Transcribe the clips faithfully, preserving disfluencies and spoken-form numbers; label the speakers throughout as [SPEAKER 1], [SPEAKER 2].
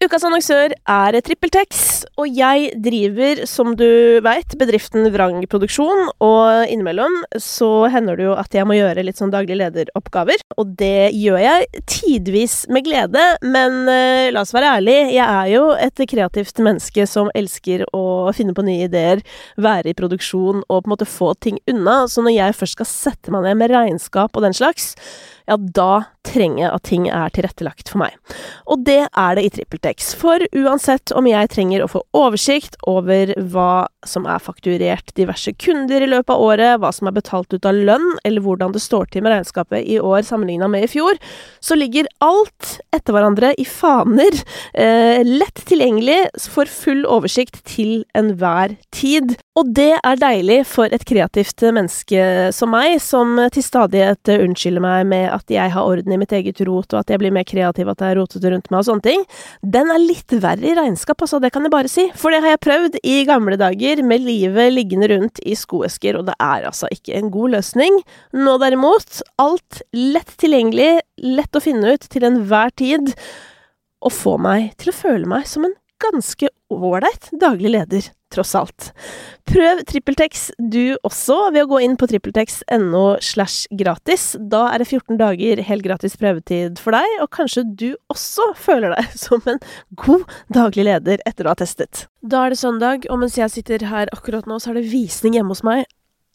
[SPEAKER 1] Ukas annonsør er TrippelTex, og jeg driver, som du vet, bedriften Vrang Produksjon, og innimellom så hender det jo at jeg må gjøre litt sånn daglig lederoppgaver, og det gjør jeg tidvis med glede, men uh, la oss være ærlig, jeg er jo et kreativt menneske som elsker å finne på nye ideer, være i produksjon og på en måte få ting unna, så når jeg først skal sette meg ned med regnskap og den slags, ja, da trenger jeg at ting er tilrettelagt for meg. Og det er det i TrippelTex, for uansett om jeg trenger å få oversikt over hva som er fakturert diverse kunder i løpet av året, hva som er betalt ut av lønn, eller hvordan det står til med regnskapet i år sammenlignet med i fjor, så ligger alt etter hverandre i faner, eh, lett tilgjengelig for full oversikt til enhver tid. Og det er deilig for et kreativt menneske som meg, som til stadighet unnskylder meg med at jeg har orden i mitt eget rot, og at jeg blir mer kreativ, at jeg er rotet rundt meg og sånne ting. Den er litt verre i regnskap, altså, det kan jeg bare si. For det har jeg prøvd i gamle dager, med livet liggende rundt i skoesker, og det er altså ikke en god løsning. Nå derimot, alt lett tilgjengelig, lett å finne ut til enhver tid, og få meg til å føle meg som en ganske ålreit daglig leder, tross alt. Prøv TrippelTex du også ved å gå inn på trippeltex.no slash gratis. Da er det fjorten dager helt gratis prøvetid for deg, og kanskje du også føler deg som en god daglig leder etter å ha testet. Da er det søndag, og mens jeg sitter her akkurat nå, så er det visning hjemme hos meg.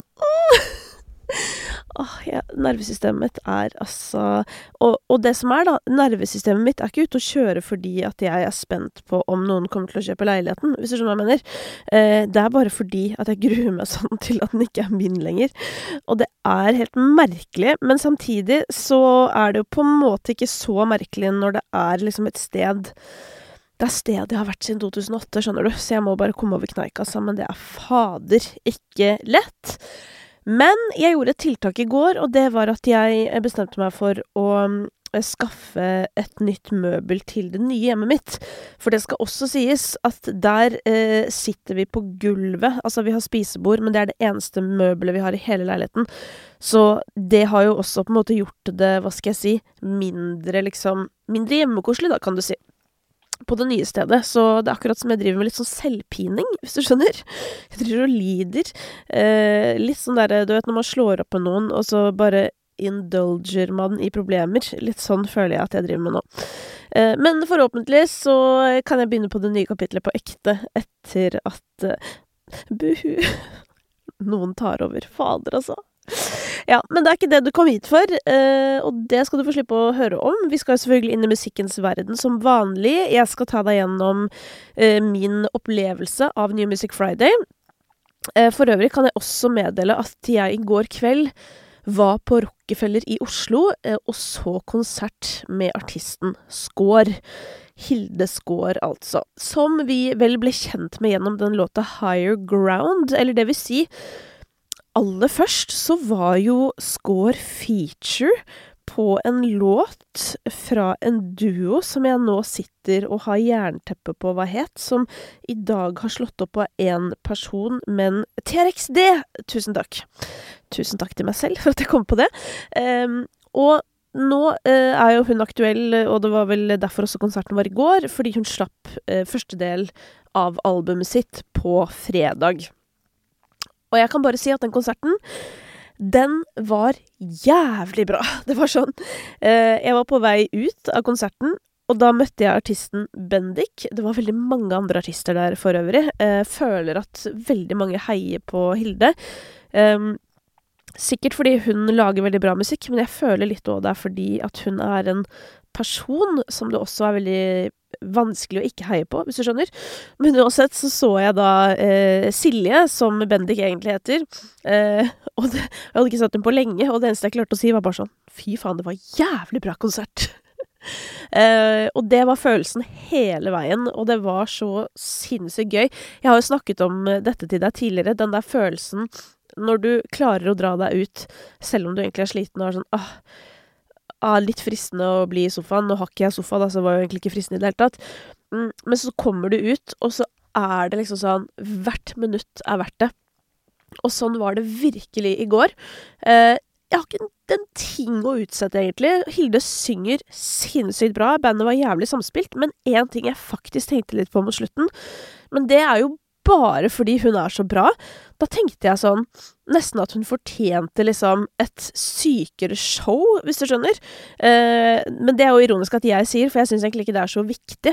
[SPEAKER 1] Åh, ja, nervesystemet mitt er altså og, og det som er da, nervesystemet mitt er ikke ute å kjøre fordi at jeg er spent på om noen kommer til å kjøpe leiligheten, hvis du skjønner hva jeg mener. Eh, det er bare fordi at jeg gruer meg sånn til at den ikke er min lenger. Og det er helt merkelig, men samtidig så er det jo på en måte ikke så merkelig når det er liksom et sted. Det er stedet jeg har vært siden to tusen og åtte, skjønner du, så jeg må bare komme over kneika, men det er fader ikke lett. Men jeg gjorde et tiltak i går, og det var at jeg bestemte meg for å skaffe et nytt møbel til det nye hjemmet mitt. For det skal også sies at der eh, sitter vi på gulvet, altså vi har spisebord, men det er det eneste møbelet vi har i hele leiligheten. Så det har jo også på en måte gjort det, hva skal jeg si, mindre liksom, mindre hjemmekoselig da, kan du si. På det nye stedet, så det er akkurat som jeg driver med litt sånn selvpining, hvis du skjønner. Jeg driver og lider. Eh, litt sånn der, du vet, når man slår opp med noen, og så bare indulger man i problemer. Litt sånn føler jeg at jeg driver med nå. Eh, men forhåpentlig så kan jeg begynne på det nye kapitlet på ekte, etter at uh, buhu, noen tar over. Fader, altså. Ja, men det er ikke det du kom hit for, uh, og det skal du få slippe å høre om. Vi skal selvfølgelig inn i musikkens verden som vanlig. Jeg skal ta deg gjennom uh, min opplevelse av New Music Friday. Uh, for øvrig kan jeg også meddele at jeg i går kveld var på Rockefeller i Oslo, uh, og så konsert med artisten Skår. Hilde Skår, altså. Som vi vel ble kjent med gjennom den låta Higher Ground, eller det vil si aller først så var jo Skår feature på en låt fra en duo som jeg nå sitter og har jernteppe på hva het, som i dag har slått opp på en person, men T R X D! Tusen takk. Tusen takk til meg selv for at jeg kom på det. Um, og nå uh, er jo hun aktuell, og det var vel derfor også konserten var i går, fordi hun slapp uh, første del av albumet sitt på fredag. Og jeg kan bare si at den konserten, den var jævlig bra. Det var sånn, eh, jeg var på vei ut av konserten, og da møtte jeg artisten Bendik. Det var veldig mange andre artister der for øvrig. Jeg føler at veldig mange heier på Hilde. Um, sikkert fordi hun lager veldig bra musikk, men jeg føler litt også det er fordi at hun er en person som det også er veldig vanskelig å ikke heie på, hvis du skjønner. Men uansett så så jeg da eh, Silje, som Bendik egentlig heter, eh, og det, jeg hadde ikke sett henne på lenge, og det eneste jeg klarte å si var bare sånn, fy faen, det var jævlig bra konsert. eh, og det var følelsen hele veien, og det var så sinnssykt gøy. Jeg har jo snakket om dette til deg tidligere, den der følelsen når du klarer å dra deg ut, selv om du egentlig er sliten og er sånn, åh, Ah, litt fristende å bli i sofaen. Nå har ikke jeg sofa, da, så var jo egentlig ikke fristende i det hele tatt. Mm, men så kommer du ut, og så er det liksom sånn, hvert minutt er verdt det. Og sånn var det virkelig i går. Eh, jeg har ikke en, en ting å utsette, egentlig. Hilde synger sinnssykt bra, bandet var jævlig samspilt, men en ting jeg faktisk tenkte litt på mot slutten, men det er jo bare fordi hun er så bra. Da tenkte jeg sånn, nesten at hun fortjente liksom et sykere show, hvis du skjønner. Eh, men det er jo ironisk at jeg sier, for jeg synes egentlig ikke det er så viktig.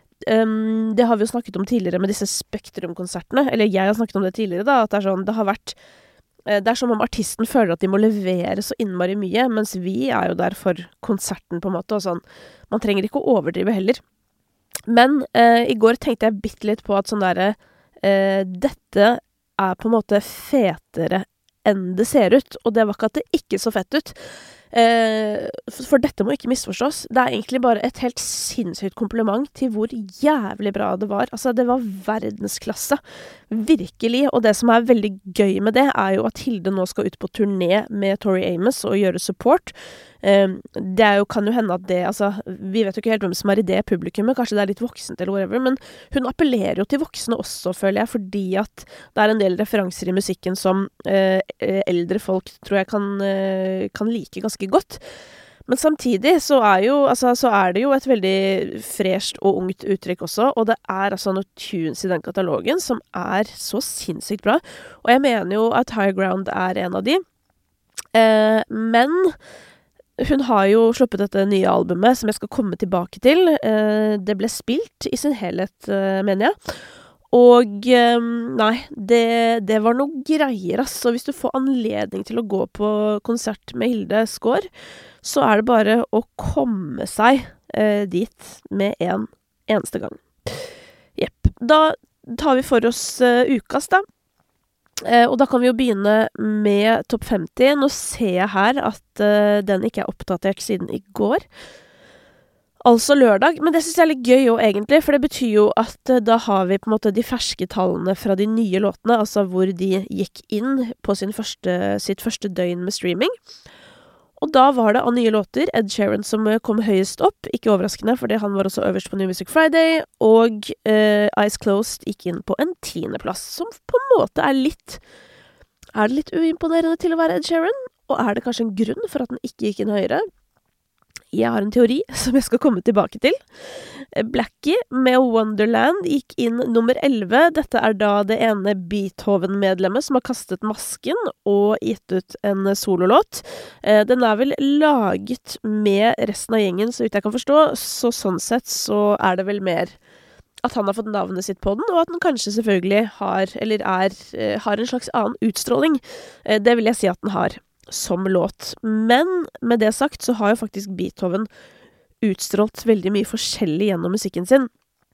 [SPEAKER 1] Um, det har vi jo snakket om tidligere med disse Spektrum-konsertene, eller jeg har snakket om det tidligere da, at det er sånn, det har vært det er som om artisten føler at de må levere så innmari mye, mens vi er jo der for konserten på en måte, og sånn. Man trenger ikke å overdrive heller. Men eh, i går tenkte jeg bitte litt på at sånn derre eh, dette er på en måte fetere enn det ser ut, og det var ikke at det ikke så fett ut. Eh, for, for dette må ikke misforstås. Det er egentlig bare et helt sinnssykt kompliment til hvor jævlig bra det var. Altså, det var verdensklasse. Virkelig. Og det som er veldig gøy med det, er jo at Hilde nå skal ut på turné med Tori Amos og gjøre support. Eh, det er jo, kan jo hende at det, altså, vi vet jo ikke helt hvem som er i det publikummet, kanskje det er litt voksent eller whatever, men hun appellerer jo til voksne også, føler jeg, fordi at det er en del referanser i musikken som eh, eldre folk tror jeg kan, eh, kan like ganske godt. Men samtidig så er, jo, altså, så er det jo et veldig fresht og ungt uttrykk også, og det er altså noen tunes i den katalogen som er så sinnssykt bra. Og jeg mener jo at High Ground er en av de. Eh, men hun har jo sluppet dette nye albumet som jeg skal komme tilbake til. Eh, det ble spilt i sin helhet, eh, mener jeg. Og nei, det, det var noe greier, ass. Så hvis du får anledning til å gå på konsert med Hilde Skaar, så er det bare å komme seg eh, dit med en eneste gang. Jepp. Da tar vi for oss uh, ukas, da. Eh, og da kan vi jo begynne med topp femti. Nå ser jeg her at uh, den ikke er oppdatert siden i går. Altså lørdag, men det synes jeg er litt gøy også egentlig, for det betyr jo at uh, da har vi på en måte de ferske tallene fra de nye låtene, altså hvor de gikk inn på sin første, sitt første døgn med streaming. Og da var det av nye låter Ed Sheeran som uh, kom høyest opp, ikke overraskende, fordi han var også øverst på New Music Friday, og uh, Eyes Closed gikk inn på en tiendeplass, som på en måte er litt, er det litt uimponerende til å være Ed Sheeran, og er det kanskje en grunn for at den ikke gikk inn høyere? Jeg har en teori som jeg skal komme tilbake til. Blackie med Wonderland gikk inn nummer elleve. Dette er da det ene Beethoven-medlemmet som har kastet masken og gitt ut en sololåt. Den er vel laget med resten av gjengen, så vidt jeg kan forstå. Så sånn sett så er det vel mer at han har fått navnet sitt på den, og at den kanskje selvfølgelig har, eller er, har en slags annen utstråling. Det vil jeg si at den har som låt. Men med det sagt så har jo faktisk Beethoven utstrålt veldig mye forskjellig gjennom musikken sin.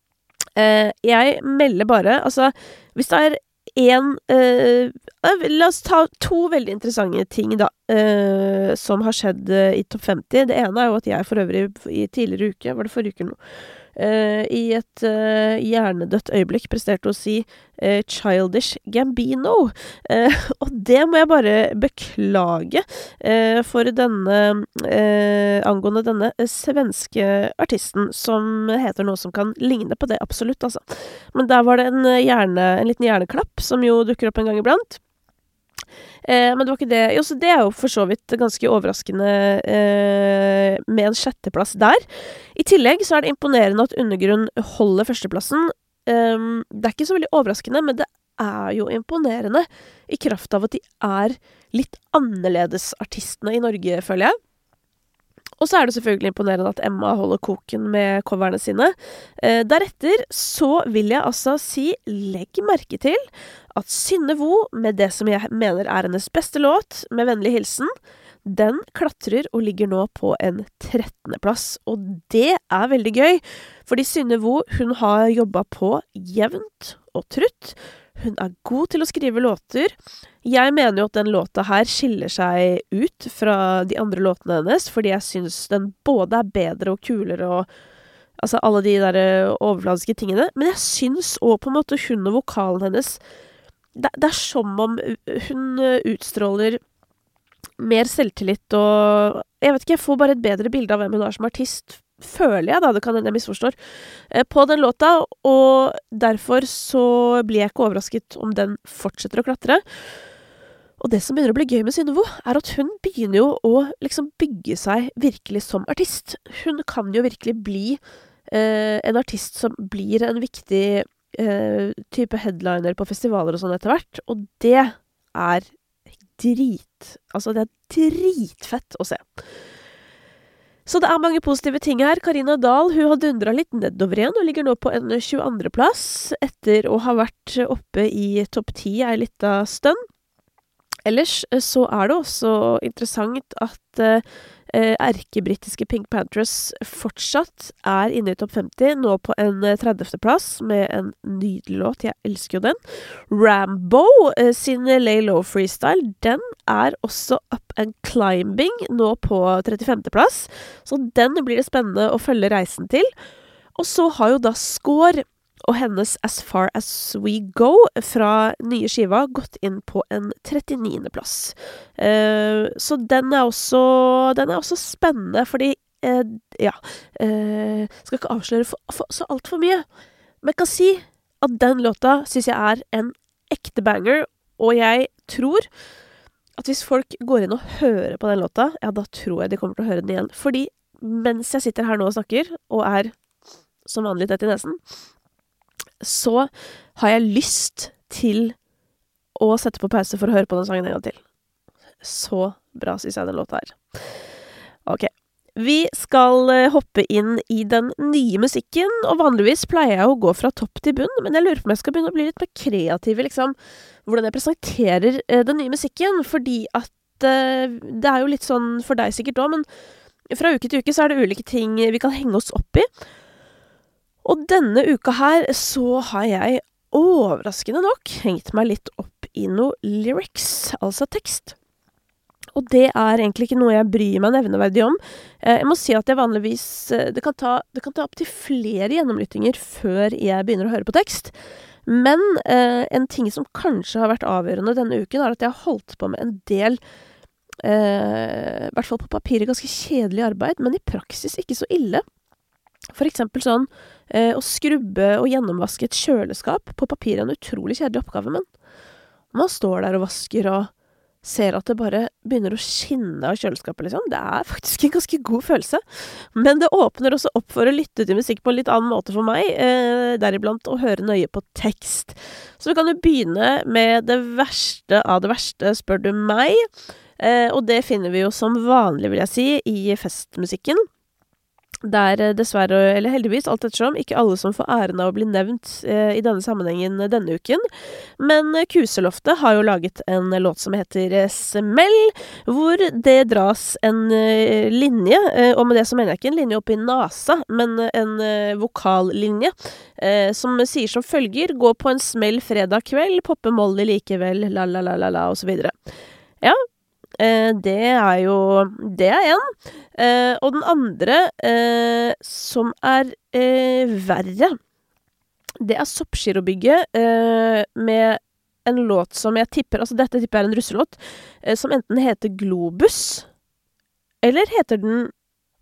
[SPEAKER 1] Eh, jeg melder bare, altså, hvis det er en, eh, la oss ta to veldig interessante ting da, eh, som har skjedd eh, i topp femti. Det ene er jo at jeg for øvrig i tidligere uke, var det forrige uke nå, Uh, i et uh, hjernedødt øyeblikk presterte å si uh, Childish Gambino. Uh, og det må jeg bare beklage uh, for denne uh, angående denne uh, svenske artisten som heter noe som kan ligne på det, absolutt, altså. Men der var det en, hjerne, en liten hjerneklapp som jo dukker opp en gang iblant. Eh, men det var ikke det. Jo, så det er jo for så vidt ganske overraskende eh, med en sjetteplass der. I tillegg så er det imponerende at Undergrunn holder førsteplassen. Eh, det er ikke så veldig overraskende, men det er jo imponerende i kraft av at de er litt annerledes artistene i Norge, føler jeg. Og så er det selvfølgelig imponerende at Emma holder koken med coverne sine. Eh, deretter så vil jeg altså si, legg merke til at Synne Vo, med det som jeg mener er hennes beste låt, med vennlig hilsen, den klatrer og ligger nå på en trettende plass. Og det er veldig gøy, fordi Synne Vo, hun har jobbet på jevnt og trutt. Hun er god til å skrive låter. Jeg mener jo at den låta her skiller seg ut fra de andre låtene hennes, fordi jeg synes den både er bedre og kulere og altså alle de der overfladiske tingene. Men jeg synes også på en måte hun og vokalen hennes, det, det er som om hun utstråler mer selvtillit og jeg vet ikke, jeg får bare et bedre bilde av hvem hun er som artist, føler jeg da, det kan hende jeg misforstår, eh, på den låta, og derfor så blir jeg ikke overrasket om den fortsetter å klatre. Og det som begynner å bli gøy med Synnøve, er at hun begynner jo å liksom bygge seg virkelig som artist. Hun kan jo virkelig bli eh, en artist som blir en viktig eh, type headliner på festivaler og sånn etter hvert, og det er drit, altså det er dritfett å se. Så det er mange positive ting her. Karina Dahl, hun har dundret litt nedover igjen, og ligger nå på en tjueandre plass, etter å ha vært oppe i topp ti ei lita stund. Ellers så er det også interessant at eh, erkebritiske Pink Panthers fortsatt er inne i topp femti, nå på en tredivte plass, med en nydelig låt, jeg elsker jo den. Rambo eh, sin Lay Low Freestyle, den er også up and climbing, nå på trettifemte plass, så den blir det spennende å følge reisen til. Og så har jo da Skår og hennes As Far As We Go fra nye skiva gått inn på en trettiende plass. Uh, så den er også, den er også spennende, fordi, uh, ja, uh, skal ikke avsløre for, for, så alt for mye, men jeg kan si at den låta synes jeg er en ekte banger, og jeg tror at hvis folk går inn og hører på den låta, ja, da tror jeg de kommer til å høre den igjen. Fordi mens jeg sitter her nå og snakker, og er som vanlig tett i nesen, så har jeg lyst til å sette på pause for å høre på den sangen en gang til. Så bra synes jeg den låta er. Ok, vi skal hoppe inn i den nye musikken, og vanligvis pleier jeg å gå fra topp til bunn, men jeg lurer på om jeg skal begynne å bli litt mer kreativ i liksom, hvordan jeg presenterer uh, den nye musikken, fordi at uh, det er jo litt sånn for deg sikkert også, men fra uke til uke så er det ulike ting vi kan henge oss opp i. Og denne uka her så har jeg overraskende nok hengt meg litt opp i noe lyrics, altså tekst. Og det er egentlig ikke noe jeg bryr meg nevneverdig om. Jeg må si at jeg vanligvis, det kan ta, det kan ta opp til flere gjennomlyttinger før jeg begynner å høre på tekst. Men eh, en ting som kanskje har vært avgjørende denne uken er at jeg har holdt på med en del, eh, i hvert fall på papiret, ganske kjedelig arbeid, men i praksis ikke så ille. For eksempel sånn, eh, å skrubbe og gjennomvaske et kjøleskap på papir er en utrolig kjedelig oppgave, men man står der og vasker og ser at det bare begynner å skinne av kjøleskapet, liksom. Det er faktisk en ganske god følelse. Men det åpner også opp for å lytte til musikk på en litt annen måte for meg, eh, deriblant å høre nøye på tekst. Så vi kan jo begynne med det verste av det verste, spør du meg. Eh, og det finner vi jo som vanlig, vil jeg si, i festmusikken. Der dessverre, eller heldigvis, alt ettersom, ikke alle som får æren av å bli nevnt eh, i denne sammenhengen denne uken. Men Kuseloftet har jo laget en låt som heter Smell, hvor det dras en eh, linje, eh, og med det så mener jeg ikke en linje opp i nasa, men en eh, vokallinje, eh, som sier som følger: gå på en smell fredag kveld, poppe Molly likevel, la la la la la, og så videre. Ja, Eh, det er jo, det er en. Eh, og den andre, eh, som er eh, verre, det er Soppgirobygget, eh, med en låt som jeg tipper, altså dette tipper er en russelåt, eh, som enten heter Globus, eller heter den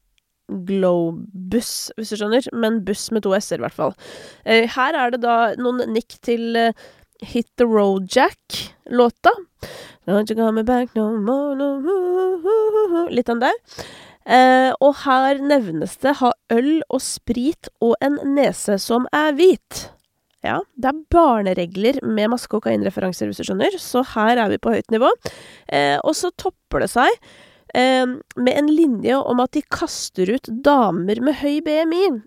[SPEAKER 1] Globus, hvis du skjønner, men buss med to s-er i hvert fall. Eh, her er det da noen nikk til eh, Hit the Road Jack-låta. Don't you come back no more, no, no, no, no. Litt av det. Eh, og her nevnes det ha øl og sprit og en nese som er hvit. Ja, det er barneregler med masse kokainreferanser, hvis du skjønner, så her er vi på høyt nivå. Eh, og så topper det seg eh, med en linje om at de kaster ut damer med høy B M I.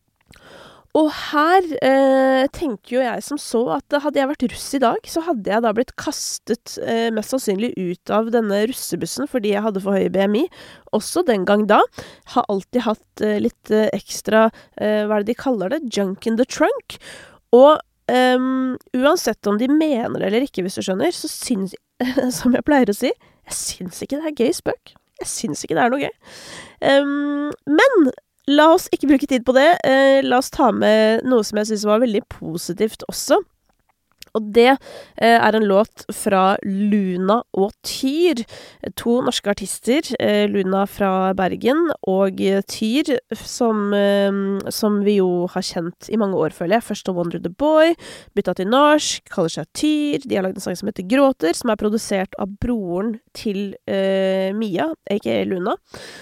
[SPEAKER 1] Og her eh, tenker jo jeg som så at hadde jeg vært russ i dag, så hadde jeg da blitt kastet eh, mest sannsynlig ut av denne russebussen fordi jeg hadde for høy B M I. Også den gang da. Har alltid hatt eh, litt eh, ekstra, eh, hva er det de kaller det? Junk in the trunk. Og um, uansett om de mener det eller ikke, hvis du skjønner, så syns, som jeg pleier å si, jeg syns ikke det er gøy spøk. Jeg syns ikke det er noe gøy. Um, men la oss ikke bruke tid på det. Eh, la oss ta med noe som jeg synes var veldig positivt også. Og det eh, er en låt fra Luna og Tyr, to norske artister, eh, Luna fra Bergen og eh, Tyr, som, eh, som vi jo har kjent i mange år, føler jeg. Først av Wonder the Boy, bytta til norsk, kaller seg Tyr, de har lagd en sang som heter Gråter, som er produsert av broren til eh, Mia, aka Luna.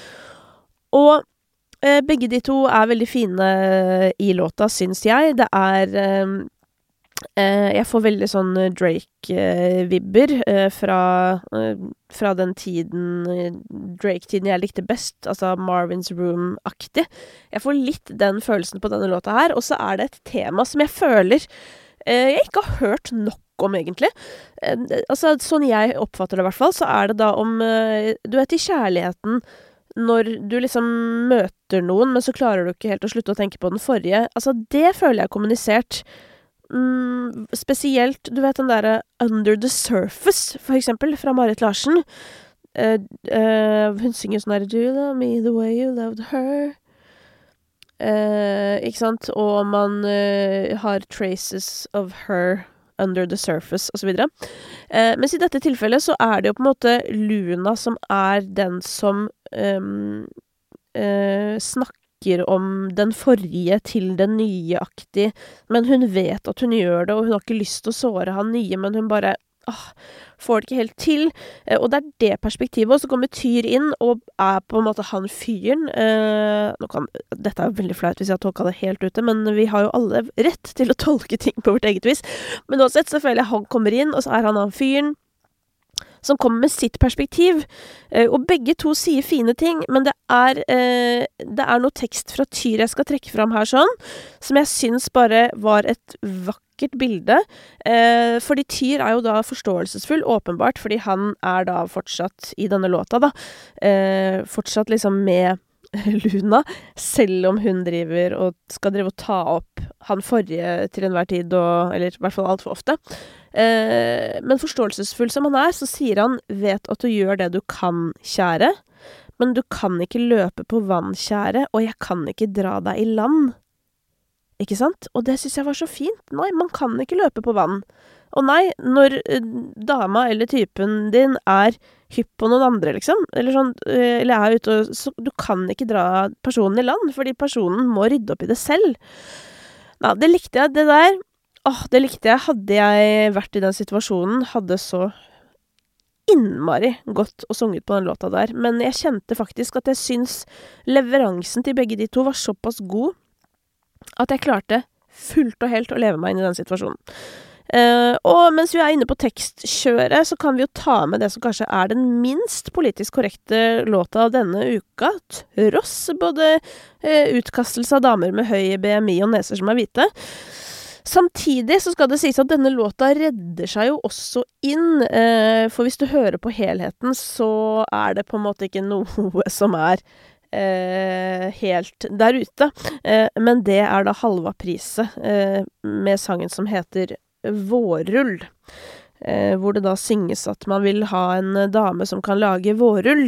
[SPEAKER 1] Og eh, begge de to er veldig fine i låta, syns jeg. Det er... Eh, Uh, jeg får veldig sånn Drake-vibber uh, uh, fra, uh, fra den tiden, uh, Drake-tiden jeg likte best, altså Marvin's Room-aktig. Jeg får litt den følelsen på denne låta her, og så er det et tema som jeg føler uh, jeg ikke har hørt nok om, egentlig. Uh, altså, sånn jeg oppfatter det i hvert fall, så er det da om, uh, du vet, i kjærligheten, når du liksom møter noen, men så klarer du ikke helt å slutte å tenke på den forrige. Altså, det føler jeg kommunisert. Mm, spesielt, du vet den der Under the Surface, for eksempel, fra Marit Larsen. Uh, uh, hun synger sånn der Do you love me the way you loved her? Uh, ikke sant? Og man uh, har traces of her under the surface, og så videre. Uh, mens i dette tilfellet så er det jo på en måte Luna som er den som um, uh, snakker om den forrige til den nye-aktig, men hun vet at hun gjør det, og hun har ikke lyst til å såre han nye, men hun bare åh, får det ikke helt til, eh, og det er det perspektivet, og så kommer Tyr inn, og er på en måte han fyren, eh, nå kan, dette er veldig flaut hvis jeg har tolket det helt ute, men vi har jo alle rett til å tolke ting på vårt eget vis, men uansett så føler jeg han kommer inn, og så er han han fyren, som kommer med sitt perspektiv, uh, og begge to sier fine ting, men det er, uh, det er noe tekst fra Tyr jeg skal trekke fram her sånn, som jeg synes bare var et vakkert bilde, uh, fordi Tyr er jo da forståelsesfull, åpenbart, fordi han er da fortsatt i denne låta da, uh, fortsatt liksom med Luna, selv om hun driver og skal drive og ta opp han forrige til enhver tid, og, eller i hvert fall alt for ofte. Eh, men forståelsesfull som han er, så sier han, vet at du gjør det du kan, kjære, men du kan ikke løpe på vann, kjære, og jeg kan ikke dra deg i land. Ikke sant? Og det synes jeg var så fint. Nei, man kan ikke løpe på vann. Og nei, når eh, dama eller typen din er hypp på noen andre, liksom, eller sånn, eh, eller er ute, og, så du kan ikke dra personen i land, fordi personen må rydde opp i det selv. Nei, det likte jeg, det der. Åh, det likte jeg. Hadde jeg vært i den situasjonen, hadde så innmari godt og sunget på den låta der. Men jeg kjente faktisk at jeg syns leveransen til begge de to var såpass god, at jeg klarte fullt og helt å leve meg inn i den situasjonen. Uh, og mens vi er inne på tekstkjøret, så kan vi jo ta med det som kanskje er den minst politisk korrekte låta av denne uka, tross både uh, utkastelse av damer med høy B M I og neser som er hvite. Samtidig så skal det sies at denne låta redder seg jo også inn, uh, for hvis du hører på helheten, så er det på en måte ikke noe som er Uh, helt der ute, uh, men det er da Halva Priset uh, med sangen som heter Vårrull, uh, hvor det da synges at man vil ha en dame som kan lage vårrull.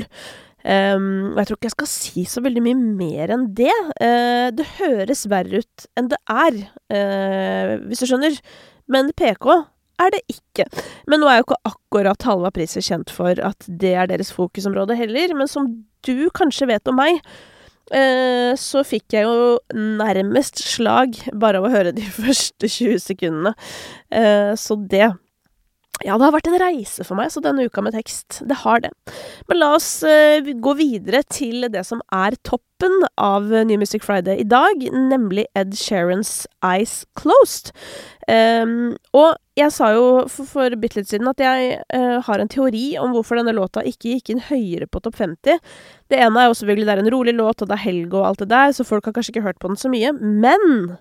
[SPEAKER 1] Um, jeg tror ikke jeg skal si så veldig mye mer enn det. Uh, det høres verre ut enn det er, uh, hvis du skjønner, men P K er det ikke. Men nå er jo ikke akkurat Halva Priset kjent for at det er deres fokusområde heller, men som du kanskje vet om meg, eh, så fikk jeg jo nærmest slag bare av å høre de første tjue sekundene. Eh, så det, ja, det har vært en reise for meg, så denne uka med tekst, det har det. Men la oss eh, gå videre til det som er toppen av New Music Friday i dag, nemlig Ed Sheerans Eyes Closed. Um, og jeg sa jo for, for bitt litt siden at jeg uh, har en teori om hvorfor denne låta ikke gikk inn høyere på topp femti. Det ene er jo selvfølgelig det er en rolig låt, og det er helg og alt det der, så folk har kanskje ikke hørt på den så mye. Men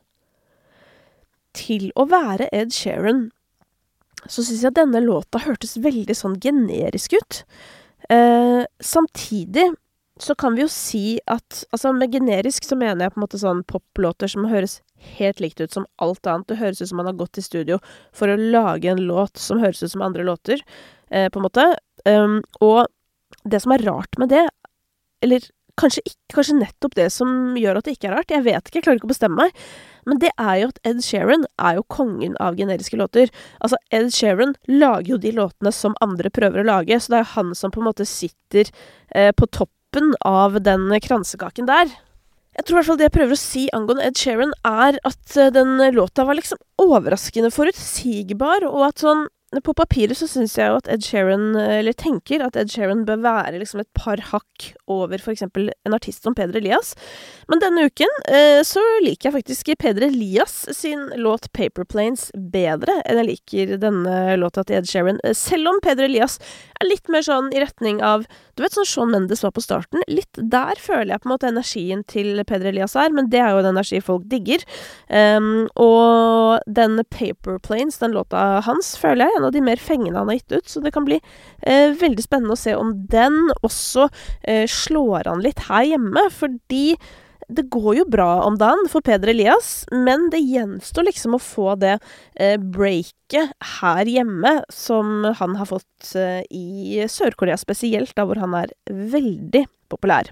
[SPEAKER 1] til å være Ed Sheeran, så synes jeg at denne låta hørtes veldig sånn generisk ut. Uh, samtidig så kan vi jo si at, altså med generisk så mener jeg på en måte sånn poplåter som høres helt likt ut som alt annet. Det høres ut som man har gått i studio for å lage en låt som høres ut som andre låter, eh, på en måte. Um, og det som er rart med det, eller kanskje ikke, kanskje nettopp det som gjør at det ikke er rart. Jeg vet ikke, jeg klarer ikke å bestemme meg. Men det er jo at Ed Sheeran er jo kongen av generiske låter. Altså, Ed Sheeran lager jo de låtene som andre prøver å lage, så det er jo han som på en måte sitter eh, på toppen av den kransekaken der. Jeg tror i hvert fall det jeg prøver å si angående Ed Sheeran er at uh, den låta var liksom overraskende forutsigbar, og at sånn, på papiret så synes jeg jo at Ed Sheeran, eller tenker at Ed Sheeran bør være liksom et par hakk over for eksempel en artist som Peder Elias. Men denne uken uh, så liker jeg faktisk Peder Elias sin låt Paper Planes bedre enn jeg liker denne låta til Ed Sheeran. Uh, selv om Peder Elias er litt mer sånn i retning av, du vet sånn Shawn Mendes var på starten, litt der føler jeg på en måte energien til Peder Elias er, men det er jo en energi folk digger. Um, og den Paper Planes, den låta hans, føler jeg er en av de mer fengende han har gitt ut, så det kan bli uh, veldig spennende å se om den også uh, slår han litt her hjemme, fordi det går jo bra om dagen for Peder Elias, men det gjenstår liksom å få det eh, breaket her hjemme som han har fått eh, i Sør-Korea spesielt, da hvor han er veldig populær.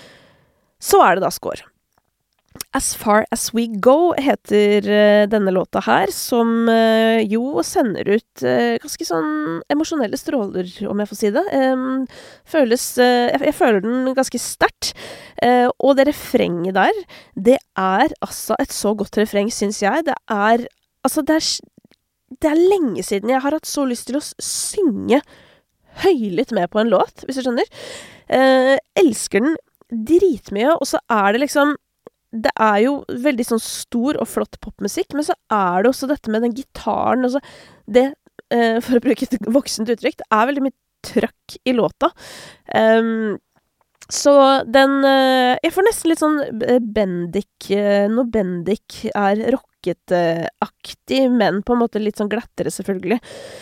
[SPEAKER 1] Så er det da score. As Far As We Go heter uh, denne låta her, som uh, jo sender ut uh, ganske sånn emosjonelle stråler, om jeg får si det. Um, føles, uh, jeg, jeg føler den ganske sterkt, uh, og det refrenget der, det er altså et så godt refreng, synes jeg. Det er, altså det er, det er lenge siden jeg har hatt så lyst til å synge høylytt med på en låt, hvis du skjønner. Uh, elsker den dritmye, og så er det liksom det er jo veldig sånn stor og flott popmusikk, men så er det også dette med den gitaren, altså det, eh, for å bruke et voksent uttrykk, det er veldig mye trøkk i låta. Um, så den, eh, jeg får nesten litt sånn Bendik, eh, når Bendik er rocket-aktig, men på en måte litt sånn glattere selvfølgelig.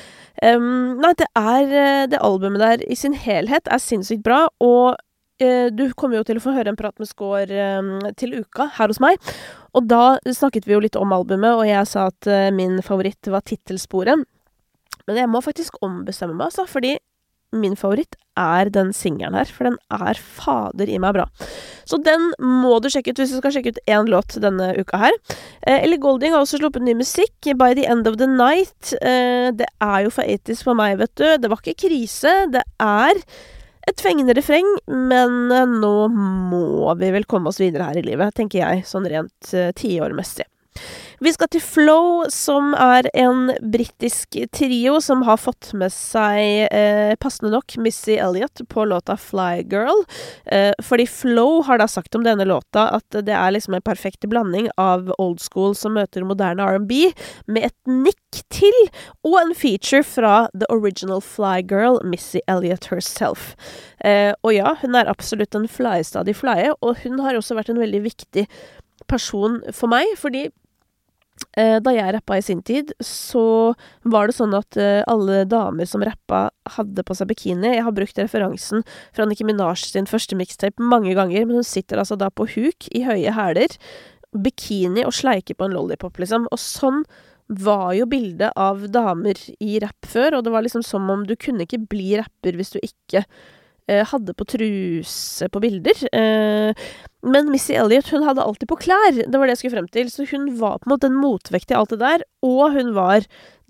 [SPEAKER 1] Um, nei, det er, det albumet der i sin helhet er sinnssykt bra, og du kommer jo til å få høre en prat med Skår um, til uka her hos meg, og da snakket vi jo litt om albumet, og jeg sa at uh, min favoritt var titelsporet, men jeg må faktisk ombestemme meg, altså, fordi min favoritt er den singeren her, for den er fader i meg bra. Så den må du sjekke ut hvis du skal sjekke ut en låt denne uka her. Eh, Ellie Goulding har også sluppet ny musikk, By the End of the Night. Eh, det er jo for eighties for meg, vet du. Det var ikke krise, det er et fengende refreng, men nå må vi vel komme oss videre her i livet, tenker jeg, sånn rent uh, tiårmessig. Vi skal til Flow, som er en brittisk trio som har fått med seg, eh, passende nok, Missy Elliott på låta Fly Girl. Eh, fordi Flow har da sagt om denne låta at det er liksom en perfekt blanding av old school som møter moderne R and B, med et nikk til, og en feature fra the original Fly Girl, Missy Elliott herself. Eh, og ja, hun er absolutt en flyeste av de flye, og hun har også vært en veldig viktig person for meg, fordi Eh, da jeg rappa i sin tid, så var det sånn at eh, alle damer som rappa hadde på seg bikini. Jeg har brukt referansen fra Nicki Minaj sin første mixtape mange ganger, men hun sitter altså da på huk i høye hæler, bikini og sleiker på en lollipop, liksom. Og sånn var jo bildet av damer i rapp før, og det var liksom som om du kunne ikke bli rapper hvis du ikke eh, hadde på truse på bilder. Eh, Men Missy Elliott, hun hadde alltid på klær, det var det jeg skulle frem til, så hun var på en måte en motvekt i alt det der, og hun var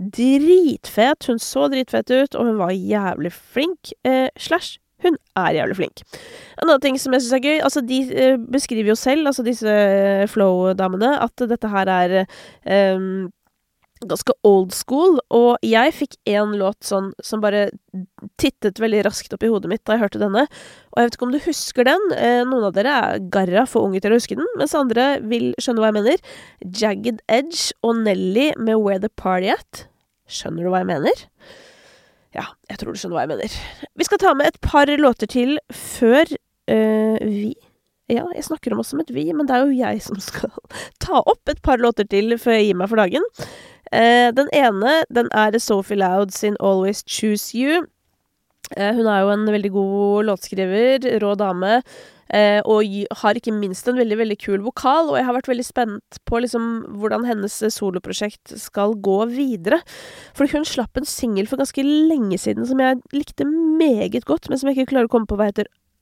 [SPEAKER 1] dritfet, hun så dritfet ut, og hun var jævlig flink, eh, slash, hun er jævlig flink. En annen ting som jeg synes er gøy, altså de eh, beskriver jo selv, altså disse eh, flow-damene, at dette her er eh, ganske old school, og jeg fikk en låt sånn, som bare tittet veldig raskt opp i hodet mitt da jeg hørte denne, og jeg vet ikke om du husker den, eh, noen av dere er garra for unge til å huske den, mens andre vil skjønne hva jeg mener. Jagged Edge og Nelly med Where the Party At. Skjønner du hva jeg mener? Ja, jeg tror du skjønner hva jeg mener. Vi skal ta med et par låter til før eh, vi Ja, jeg snakker om oss som et vi, men det er jo jeg som skal ta opp et par låter til før jeg gir meg for dagen. Eh, den ene, den er Sophie Loud sin Always Choose You. Eh, hun er jo en veldig god låtskriver, rå dame, eh, og har ikke minst en veldig, veldig kul vokal, og jeg har vært veldig spent på liksom, hvordan hennes soloprosjekt skal gå videre. For hun slapp en single for ganske lenge siden som jeg likte meget godt, men som jeg ikke klarer å komme på hva heter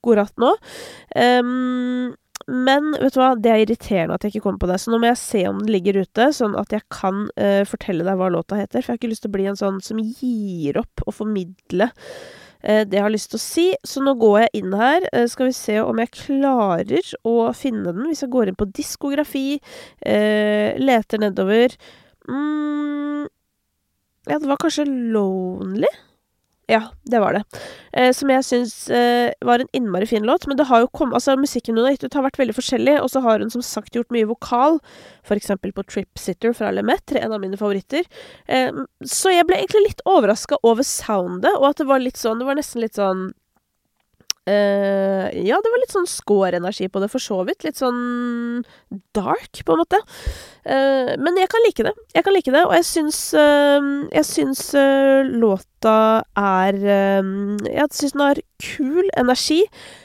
[SPEAKER 1] akkurat nå. Um, men vet du hva, det er irriterende at jeg ikke kommer på det, så nå må jeg se om den ligger ute, sånn at jeg kan uh, fortelle deg hva låta heter, for jeg har ikke lyst til å bli en sånn som gir opp å formidle uh, det jeg har lyst til å si. Så nå går jeg inn her, uh, skal vi se om jeg klarer å finne den, hvis jeg går inn på diskografi, uh, leter nedover. Mm, ja, det var kanskje Lonely? Ja, det var det. Eh, som jeg synes eh, var en innmari fin låt, men det har jo kommet, altså musikken hun har gitt ut har vært veldig forskjellig, og så har hun som sagt gjort mye vokal, for eksempel på Trip Sitter fra Lemaitre, en av mine favoritter. Eh, så jeg ble egentlig litt overrasket over soundet, og at det var litt sånn, det var nesten litt sånn, Uh, ja, det var litt sånn score-energi på det for så vidt. Litt sånn dark, på en måte. Uh, men jeg kan like det. Jeg kan like det, og jeg syns, uh, jeg syns uh, låta er uh, Jeg syns den har kul energi.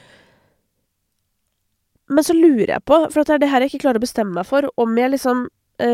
[SPEAKER 1] Men så lurer jeg på, for det er det her jeg ikke klarer å bestemme meg for, om jeg liksom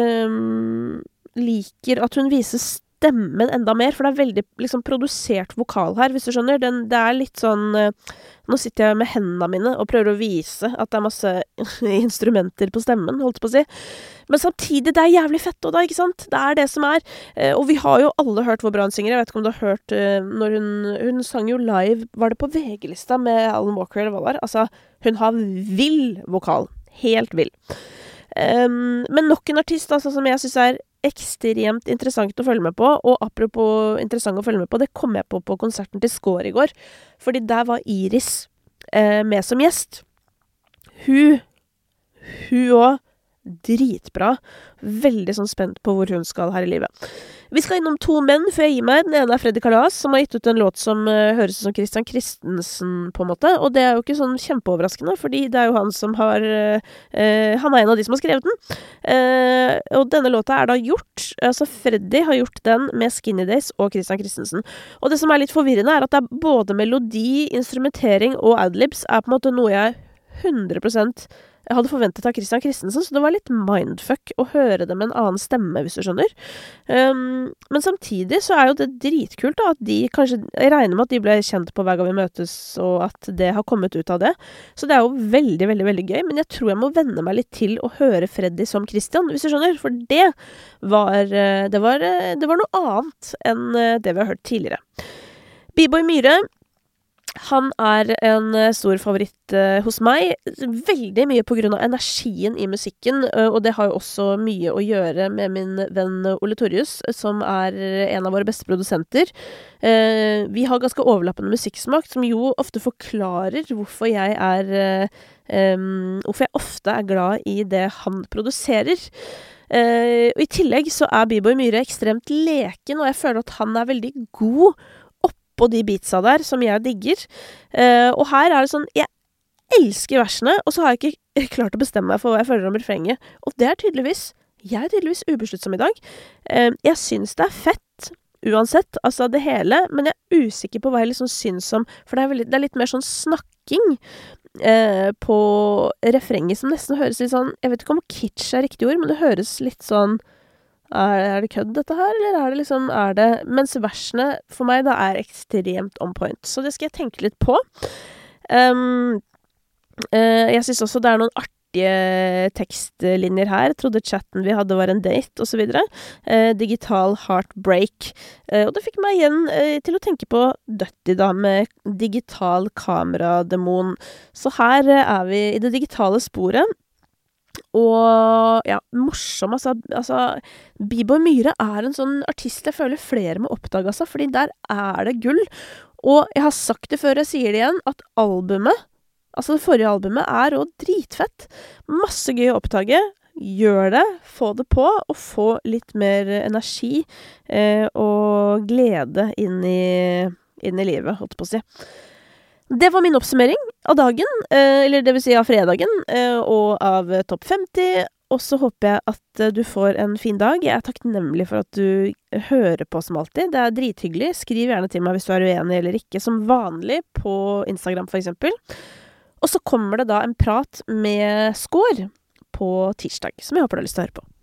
[SPEAKER 1] uh, liker at hun viser stemmen enda mer, for det er veldig liksom produsert vokal her, hvis du skjønner. Den, det er litt sånn uh, nå sitter jeg med hendene mine og prøver å vise at det er masse instrumenter på stemmen, holdt på å si. Men samtidig, det er jævlig fett også da, ikke sant? Det er det som er. Eh, og vi har jo alle hørt hvor bra hun synger. Jeg vet ikke om du har hørt eh, når hun, hun sang jo live, var det på V G-lista med Alan Walker eller hva det var? Altså, hun har vill vokal. Helt vill. Um, men nok en artist altså, som jeg synes er ekstremt interessant å følge med på, og apropos interessant å følge med på, det kom jeg på på konserten til Score i går, fordi der var Iris eh, med som gjest. Hun, hun også, dritbra. Veldig sånn spent på hvor hun skal her i livet. Vi skal innom to menn før jeg gir meg. Den ene er Freddy Kalas, som har gitt ut en låt som uh, høres ut som Christian Christensen, på en måte. Og det er jo ikke sånn kjempeoverraskende, fordi det er jo han som har uh, uh, han er en av de som har skrevet den. Uh, og denne låta er da gjort, altså Freddy har gjort den med Skinny Days og Christian Christensen. Og det som er litt forvirrende er at det er både melodi, instrumentering og adlibs er på en måte noe jeg hundre prosent jeg hadde forventet av Christian Christensen, så det var litt mindfuck å høre det med en annen stemme, hvis du skjønner. Um, men samtidig så er jo det dritkult da, at de kanskje, jeg regner med at de ble kjent på hver gang vi møtes, og at det har kommet ut av det. Så det er jo veldig, veldig, veldig gøy, men jeg tror jeg må venne meg litt til å høre Freddy som Christian, hvis du skjønner, for det var, det var, det var noe annet enn det vi har hørt tidligere. B-Boy Myhre, han er en stor favoritt uh, hos meg, veldig mye på grunn av energien i musikken, uh, og det har jo også mye å gjøre med min venn Ole Torjus, som er en av våre beste produsenter. Uh, vi har ganske overlappende musikksmak, som jo ofte forklarer hvorfor jeg er, uh, um, hvorfor jeg ofte er glad i det han produserer. Uh, og i tillegg så er B-Boy Myhre ekstremt leken, og jeg føler at han er veldig god på de beatsa der, som jeg digger. Uh, og her er det sånn, jeg elsker versene, og så har jeg ikke klart å bestemme meg for hva jeg føler om refrenget. Og det er tydeligvis, jeg er tydeligvis ubesluttsom i dag. Uh, jeg synes det er fett, uansett, altså det hele, men jeg er usikker på hva jeg liksom synes om, for det er, veldig, det er litt mer sånn snakking uh, på refrenget, som nesten høres litt sånn, jeg vet ikke om kitsch er riktig ord, men det høres litt sånn, Er, er det kødd dette her, eller er det liksom, er det, mens versene for meg da er ekstremt on point, så det skal jeg tenke litt på. Um, uh, jeg synes også det er noen artige tekstlinjer her, jeg trodde chatten vi hadde var en date, og så videre. Uh, digital heartbreak, uh, og det fikk meg igjen uh, til å tenke på Døtti da, med digital kamerademon. Så her uh, er vi i det digitale sporet, og ja, morsom, altså, altså B-Boy Myhre er en sånn artist jeg føler flere må oppdage, altså, fordi der er det gull, og jeg har sagt det før, jeg sier det igjen, at albumet, altså det forrige albumet er også dritfett, masse gøy å oppdage, gjør det, få det på, og få litt mer energi eh, og glede inn i, inn i livet, holdt på å si. Det var min oppsummering av dagen, eller det vil si av fredagen, og av topp femti, og så håper jeg at du får en fin dag. Jeg er takknemlig for at du hører på som alltid. Det er drithyggelig. Skriv gjerne til meg hvis du er uenig eller ikke, som vanlig på Instagram for eksempel. Og så kommer det da en prat med Score på tirsdag, som jeg håper du har lyst til å høre på.